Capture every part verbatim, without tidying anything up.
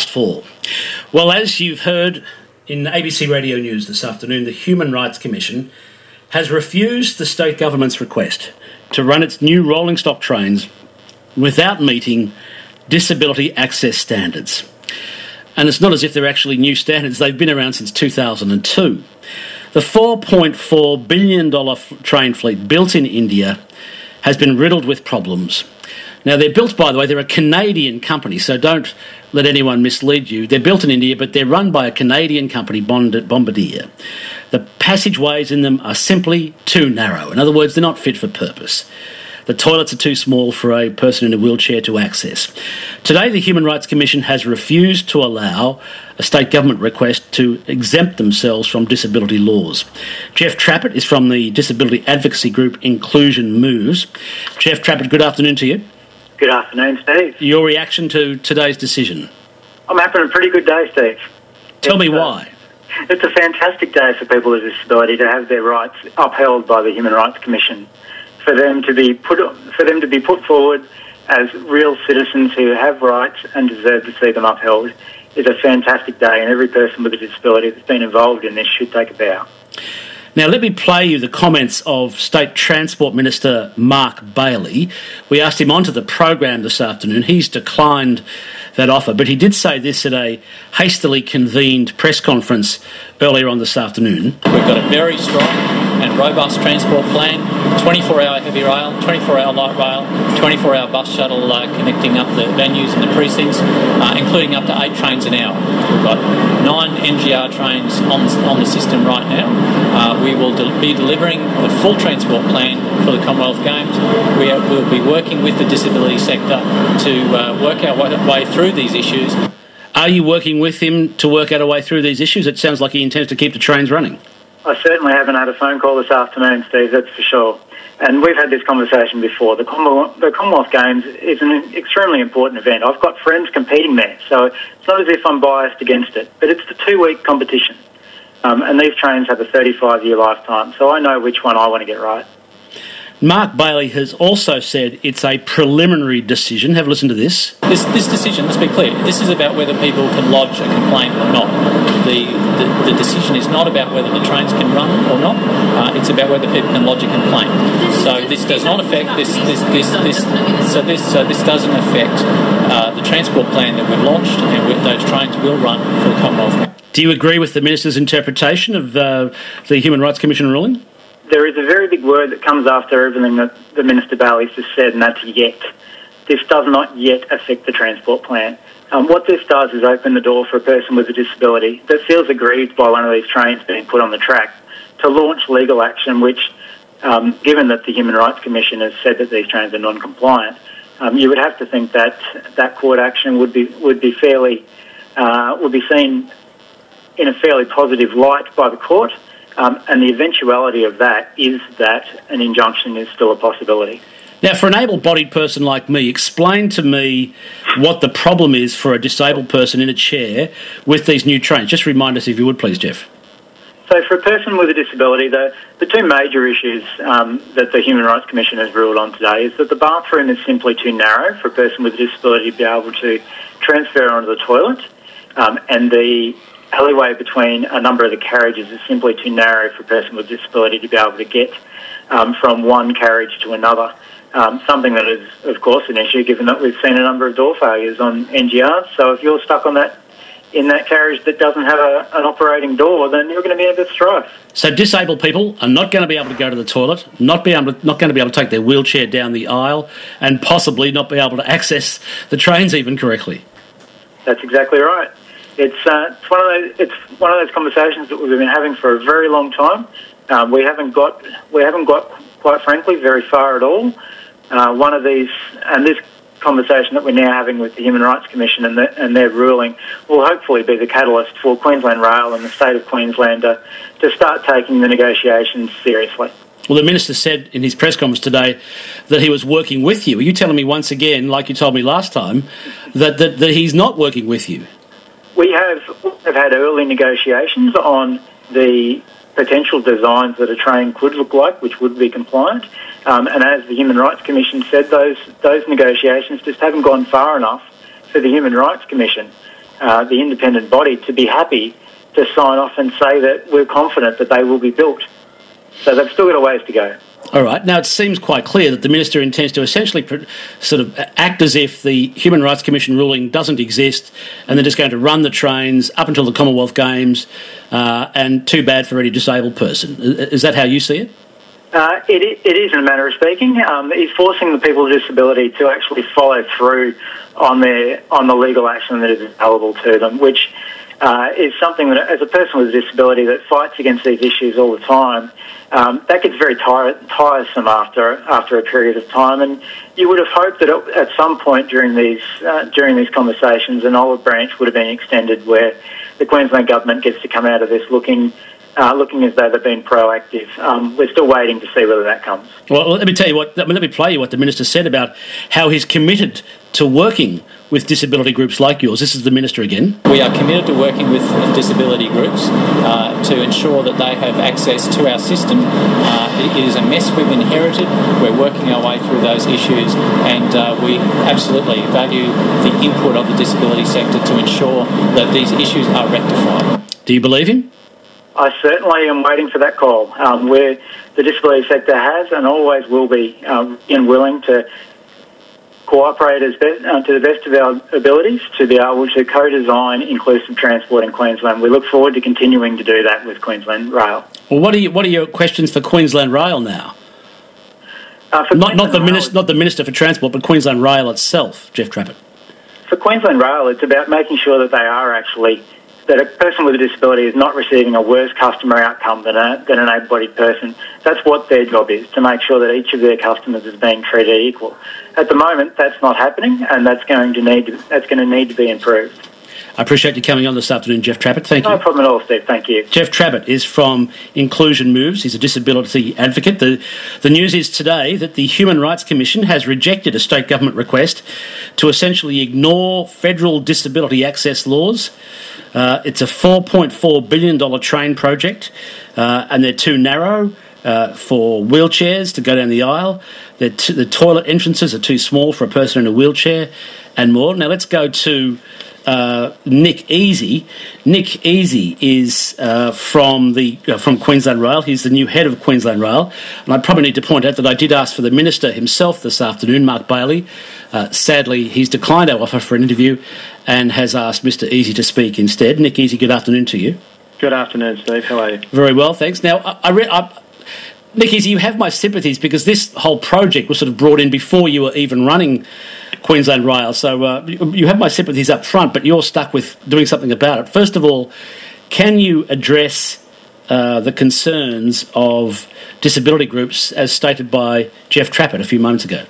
last fall. Well, as you've heard in A B C Radio News this afternoon, the Human Rights Commission has refused the state government's request to run its new rolling stock trains without meeting disability access standards. And it's not as if they're actually new standards. They've been around since two thousand two. The four point four billion dollars train fleet built in India has been riddled with problems. Now, they're built, by the way, they're a Canadian company, so don't let anyone mislead you. They're built in India, but they're run by a Canadian company, Bombardier. The passageways in them are simply too narrow. In other words, they're not fit for purpose. The toilets are too small for a person in a wheelchair to access. Today, the Human Rights Commission has refused to allow a state government request to exempt themselves from disability laws. Jeff Trappett is from the disability advocacy group Inclusion Moves. Jeff Trappett, good afternoon to you. Good afternoon, Steve. Your reaction to today's decision? I'm having a pretty good day, Steve. Tell it's, me why. Uh, it's a fantastic day for people with disability to have their rights upheld by the Human Rights Commission. For them to be put, for them to be put forward as real citizens who have rights and deserve to see them upheld is a fantastic day, and every person with a disability that's been involved in this should take a bow. Now, let me play you the comments of State Transport Minister Mark Bailey. We asked him onto the program this afternoon. He's declined that offer, but he did say this at a hastily convened press conference earlier on this afternoon. We've got a very strong and robust transport plan, twenty-four hour heavy rail, twenty-four hour light rail, twenty-four hour bus shuttle uh, connecting up the venues and the precincts, uh, including up to eight trains an hour. We've got nine N G R trains on, on the system right now. Uh, we will de- be delivering the full transport plan for the Commonwealth Games. We are, we'll be working with the disability sector to uh, work our way, way through these issues. Are you working with him to work out a way through these issues? It sounds like he intends to keep the trains running. I certainly haven't had a phone call this afternoon, Steve, that's for sure. And we've had this conversation before. The Commonwealth, the Commonwealth Games is an extremely important event. I've got friends competing there, so it's not as if I'm biased against it. But it's the two-week competition. Um, and these trains have a thirty-five year lifetime, so I know which one I want to get right. Mark Bailey has also said it's a preliminary decision. Have a listen to this. This, this decision, let's be clear, this is about whether people can lodge a complaint or not. The, the, the decision is not about whether the trains can run or not. Uh, it's about whether people can lodge a complaint. So this does not affect this. This this this. So this so this doesn't affect uh, the transport plan that we've launched, and we, those trains will run for the Commonwealth. Do you agree with the Minister's interpretation of uh, the Human Rights Commission ruling? There is a very big word that comes after everything that the Minister Bailey's just said, and that's yet. This does not yet affect the transport plan. Um, what this does is open the door for a person with a disability that feels aggrieved by one of these trains being put on the track to launch legal action, which, um, given that the Human Rights Commission has said that these trains are non-compliant, um, you would have to think that that court action would be would be fairly uh, would be seen in a fairly positive light by the court. Um, and the eventuality of that is that an injunction is still a possibility. Now, for an able-bodied person like me, explain to me what the problem is for a disabled person in a chair with these new trains. Just remind us, if you would, please, Jeff. So for a person with a disability, the, the two major issues um, that the Human Rights Commission has ruled on today is that the bathroom is simply too narrow for a person with a disability to be able to transfer onto the toilet, um, and the alleyway between a number of the carriages is simply too narrow for a person with a disability to be able to get um, from one carriage to another. Um, something that is, of course, an issue given that we've seen a number of door failures on N G Rs. So if you're stuck on that in that carriage that doesn't have a, an operating door, then you're going to be in a bit of strife. So disabled people are not going to be able to go to the toilet, not be able to, not going to be able to take their wheelchair down the aisle, and possibly not be able to access the trains even correctly. That's exactly right. It's uh, it's one of those it's one of those conversations that we've been having for a very long time. Um, we haven't got we haven't got quite frankly very far at all. Uh, one of these and this conversation that we're now having with the Human Rights Commission and, the, and their ruling will hopefully be the catalyst for Queensland Rail and the state of Queensland to, to start taking the negotiations seriously. Well, the Minister said in his press conference today that he was working with you. Are you telling me once again, like you told me last time, that, that, that he's not working with you? We have, have had early negotiations on the potential designs that a train could look like, which would be compliant. Um, and as the Human Rights Commission said, those those negotiations just haven't gone far enough for the Human Rights Commission uh, the independent body to be happy to sign off and say that we're confident that they will be built. So they've still got a ways to go. All right. Now, it seems quite clear that the Minister intends to essentially sort of act as if the Human Rights Commission ruling doesn't exist, and they're just going to run the trains up until the Commonwealth Games, uh, and too bad for any disabled person. Is that how you see it? Uh, it, it is, in a manner of speaking. Um, he's forcing the people with disability to actually follow through on their on the legal action that is available to them, which uh, is something that, as a person with a disability that fights against these issues all the time, um, that gets very tire- tiresome after after a period of time. And you would have hoped that at some point during these uh, during these conversations, an olive branch would have been extended where the Queensland government gets to come out of this looking. Uh, looking as though they've been proactive. Um, we're still waiting to see whether that comes. Well, let me tell you what. I mean, let me play you what the Minister said about how he's committed to working with disability groups like yours. This is the Minister again. We are committed to working with disability groups uh, to ensure that they have access to our system. Uh, it is a mess we've inherited. We're working our way through those issues, and uh, we absolutely value the input of the disability sector to ensure that these issues are rectified. Do you believe him? I certainly am waiting for that call. Um, where the disability sector has and always will be um, and willing to cooperate as best, uh, to the best of our abilities to be able to co-design inclusive transport in Queensland. We look forward to continuing to do that with Queensland Rail. Well, what are you, what are your questions for Queensland Rail now? Uh, for not not the Rail, minister, not the Minister for Transport, but Queensland Rail itself, Jeff Trappett. For Queensland Rail, it's about making sure that they are actually that a person with a disability is not receiving a worse customer outcome than, a, than an able-bodied person. That's what their job is, to make sure that each of their customers is being treated equal. At the moment, that's not happening, and that's going to need to, that's going to need to be improved. I appreciate you coming on this afternoon, Jeff Trappett. Thank you. No problem at all, Steve. Thank you. Jeff Trappett is from Inclusion Moves. He's a disability advocate. The, the news is today that the Human Rights Commission has rejected a state government request to essentially ignore federal disability access laws. Uh, it's a four point four billion dollars train project, uh, and they're too narrow uh, for wheelchairs to go down the aisle. T- the toilet entrances are too small for a person in a wheelchair, and more. Now let's go to Uh, Nick Easy. Nick Easy is uh, from the uh, from Queensland Rail. He's the new head of Queensland Rail, and I probably need to point out that I did ask for the Minister himself this afternoon, Mark Bailey. Uh, sadly, he's declined our offer for an interview and has asked Mister Easy to speak instead. Nick Easy, good afternoon to you. Good afternoon, Steve. How are you? Very well, thanks. Now, I, I, re- I Nick Easy, you have my sympathies because this whole project was sort of brought in before you were even running Queensland Rail, so uh, you have my sympathies up front, but you're stuck with doing something about it. First of all, can you address uh, the concerns of disability groups as stated by Jeff Trappett a few moments ago?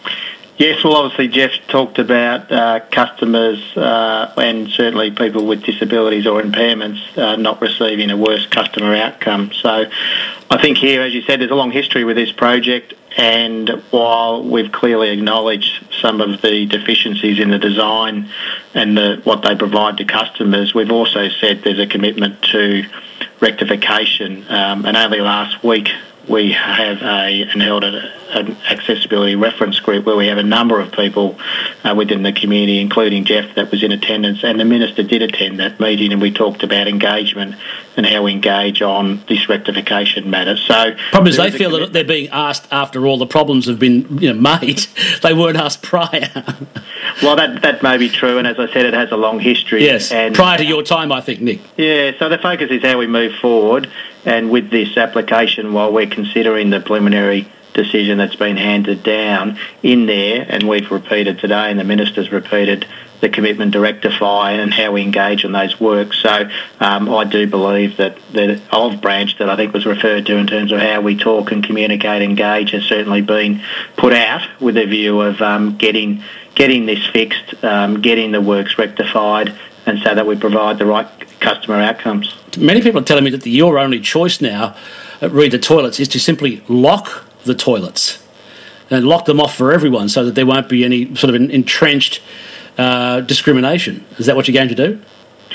Yes, well, obviously Jeff talked about uh, customers uh, and certainly people with disabilities or impairments uh, not receiving a worse customer outcome. So I think here, as you said, there's a long history with this project, and while we've clearly acknowledged some of the deficiencies in the design and the, what they provide to customers, we've also said there's a commitment to rectification. Um, and only last week we have a and held a, an accessibility reference group where we have a number of people uh, within the community, including Jeff, that was in attendance, and the Minister did attend that meeting, and we talked about engagement and how we engage on this rectification matter. So, problem is they feel that they're being asked after all the problems have been you know, made. They weren't asked prior. Well, that that may be true, and as I said, it has a long history. Yes, and prior to your time, I think, Nick. Yeah, so the focus is how we move forward, and with this application, while we're considering the preliminary decision that's been handed down in there, and we've repeated today, and the Minister's repeated the commitment to rectify and how we engage on those works. So um, I do believe that the olive branch that I think was referred to in terms of how we talk and communicate, engage, has certainly been put out with a view of um, getting getting this fixed, um, getting the works rectified, and so that we provide the right customer outcomes. Many people are telling me that the, your only choice now at Read the Toilets is to simply lock the toilets and lock them off for everyone so that there won't be any sort of an entrenched uh, discrimination. Is that what you're going to do?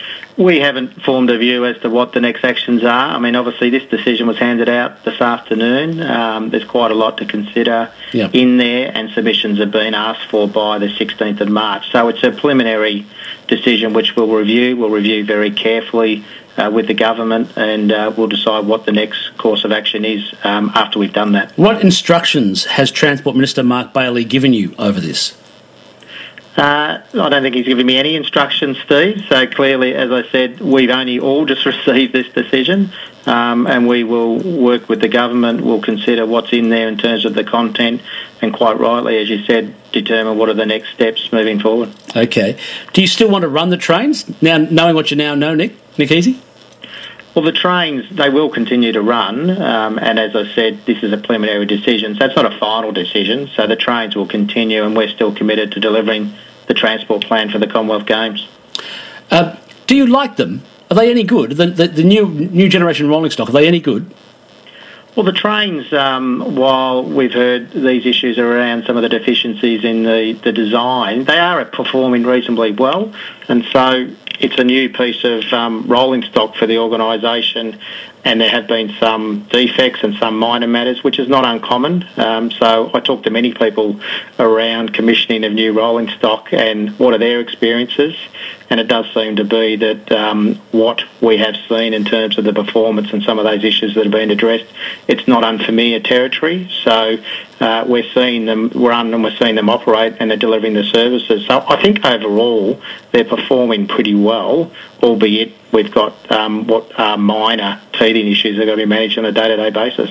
We haven't formed a view as to what the next actions are. I mean, obviously this decision was handed out this afternoon. Um, there's quite a lot to consider yep. in there, and submissions have been asked for by the sixteenth of March. So it's a preliminary decision which we'll review. We'll review very carefully uh, with the government, and uh, we'll decide what the next course of action is um, after we've done that. What instructions has Transport Minister Mark Bailey given you over this? Uh, I don't think he's given me any instructions, Steve. So clearly, as I said, we've only all just received this decision, um, and we will work with the government. We'll consider what's in there in terms of the content, and quite rightly, as you said, determine what are the next steps moving forward. Okay. Do you still want to run the trains now, knowing what you now know, Nick? Nick Easy? Well, the trains, they will continue to run, um, and as I said, this is a preliminary decision, so it's not a final decision. So the trains will continue, and we're still committed to delivering the transport plan for the Commonwealth Games. Uh, do you like them? Are they any good? The, the, the new new generation rolling stock, are they any good? Well, the trains, um, while we've heard these issues around some of the deficiencies in the, the design, they are performing reasonably well, and so it's a new piece of um, rolling stock for the organisation, and there have been some defects and some minor matters, which is not uncommon. Um, so I talk to many people around commissioning of new rolling stock and what are their experiences, and it does seem to be that um, what we have seen in terms of the performance and some of those issues that have been addressed, it's not unfamiliar territory. So uh, we're seeing them run and we're seeing them operate, and they're delivering the services. So I think overall they're performing pretty well, albeit we've got um, what are minor teething issues that are going to be managed on a day-to-day basis.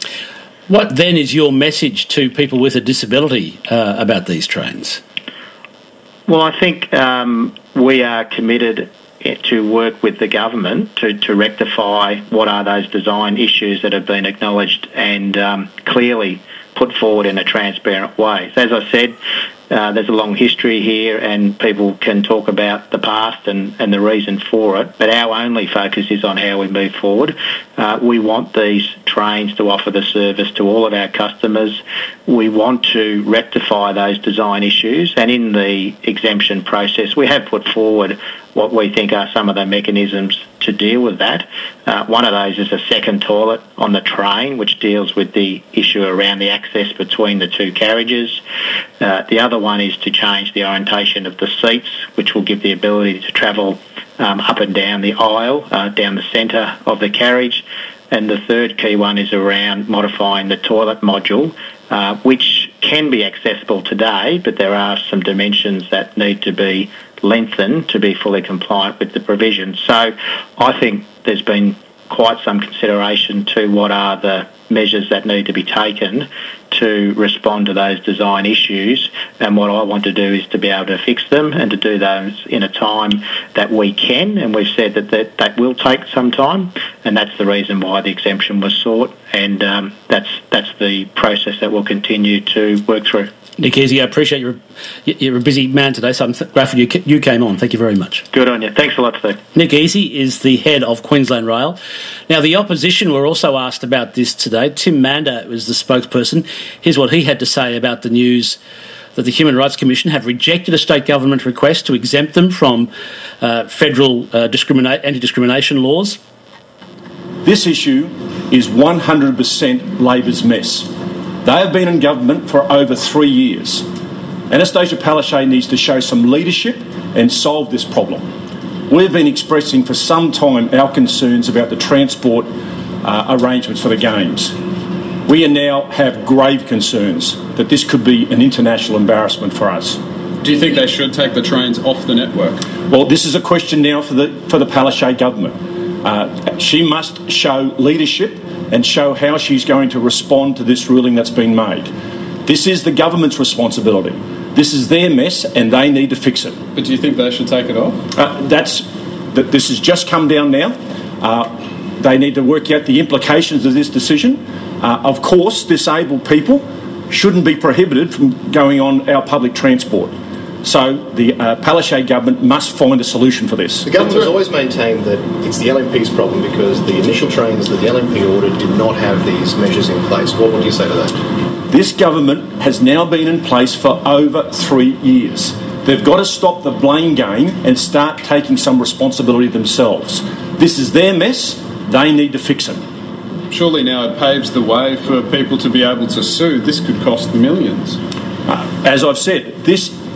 What then is your message to people with a disability uh, about these trains? Well, I think um, we are committed to work with the government to, to rectify what are those design issues that have been acknowledged and um, clearly put forward in a transparent way. So as I said, uh, there's a long history here, and people can talk about the past and, and the reason for it, but our only focus is on how we move forward. Uh, we want these trains to offer the service to all of our customers. We want to rectify those design issues, and in the exemption process we have put forward what we think are some of the mechanisms to deal with that. Uh, one of those is a second toilet on the train, which deals with the issue around the access between the two carriages. Uh, the other one is to change the orientation of the seats, which will give the ability to travel um, up and down the aisle, uh, down the centre of the carriage. And the third key one is around modifying the toilet module, uh, which can be accessible today, but there are some dimensions that need to be lengthened to be fully compliant with the provision. So I think there's been quite some consideration to what are the measures that need to be taken to respond to those design issues, and what I want to do is to be able to fix them and to do those in a time that we can, and we've said that that, that will take some time, and that's the reason why the exemption was sought, and um, that's that's the process that we'll continue to work through. Nick Easy, I appreciate you're, you're a busy man today, so I'm grateful you, you came on. Thank you very much. Good on you. Thanks a lot, Steve. Nick Easy is the head of Queensland Rail. Now, the opposition were also asked about this today. Tim Mander was the spokesperson. Here's what he had to say about the news that the Human Rights Commission have rejected a state government request to exempt them from uh, federal uh, discrimina- anti-discrimination laws. This issue is one hundred percent Labor's mess. They have been in government for over three years. Anastasia Palaszczuk needs to show some leadership and solve this problem. We've been expressing for some time our concerns about the transport uh, arrangements for the Games. We now have grave concerns that this could be an international embarrassment for us. Do you think they should take the trains off the network? Well, this is a question now for the for the Palaszczuk government. Uh, she must show leadership and show how she's going to respond to this ruling that's been made. This is the government's responsibility. This is their mess, and they need to fix it. But do you think they should take it off? Uh, that's that. This has just come down now. Uh, they need to work out the implications of this decision. Uh, of course, disabled people shouldn't be prohibited from going on our public transport. So the uh, Palaszczuk government must find a solution for this. The government has always maintained that it's the L M P's problem because the initial trains that the L M P ordered did not have these measures in place. What would you say to that? This government has now been in place for over three years. They've got to stop the blame game and start taking some responsibility themselves. This is their mess. They need to fix it. Surely now it paves the way for people to be able to sue. This could cost millions. Uh, as I've said, this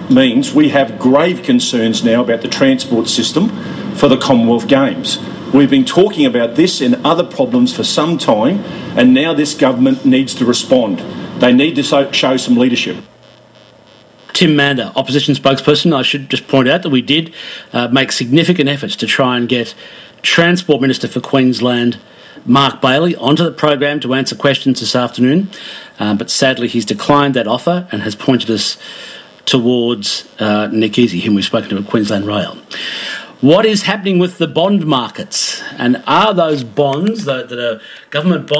means we have grave concerns now about the transport system for the Commonwealth Games. We've been talking about this and other problems for some time, and now this government needs to respond. They need to so- show some leadership. Tim Mander, opposition spokesperson. I should just point out that we did uh, make significant efforts to try and get Transport Minister for Queensland, Mark Bailey, onto the program to answer questions this afternoon, uh, but sadly he's declined that offer and has pointed us towards uh, Nick Easy, whom we've spoken to at Queensland Rail. What is happening with the bond markets, and are those bonds that, that are government bonds